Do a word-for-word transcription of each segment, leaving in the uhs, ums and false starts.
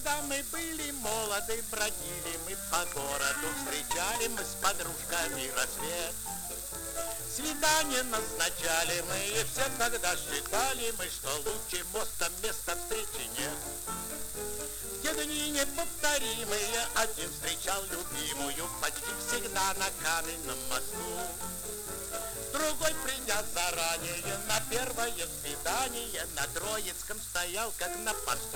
Когда мы были молоды, бродили мы по городу, встречали мы с подружками рассвет. Свидание назначали мы, и все тогда считали мы, что лучше моста места встречи нет. В те дни неповторимые один встречал любимую почти всегда на каменном мосту. Другой, придя заранее на первое свидание, на Троицком стоял, как на посту.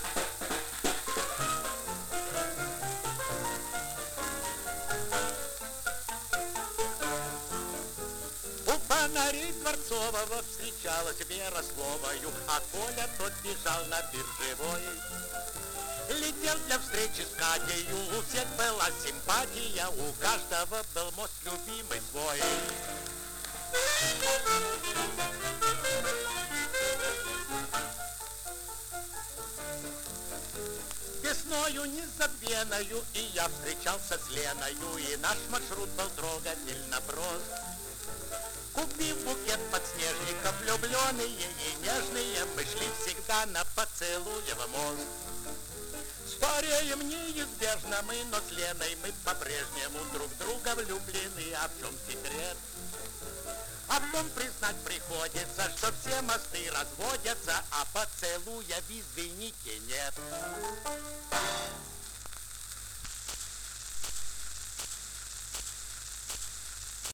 У фонарей Дворцового встречалась Вера с Вовою, а Коля тот бежал на биржевой. Летел для встречи с Катею, у всех была симпатия, у каждого был мост любимый свой. Весною незабвеною и я встречался с Леною, и наш маршрут был трогательно прост. Купив букет подснежников, влюбленные и нежные, мы шли всегда на поцелуев мост. Стареем неизбежно мы, но с Леной мы по-прежнему друг в друга влюблены. А в чем секрет? А в том признать приходится, что все мосты разводятся, а поцелуя, извините, нет.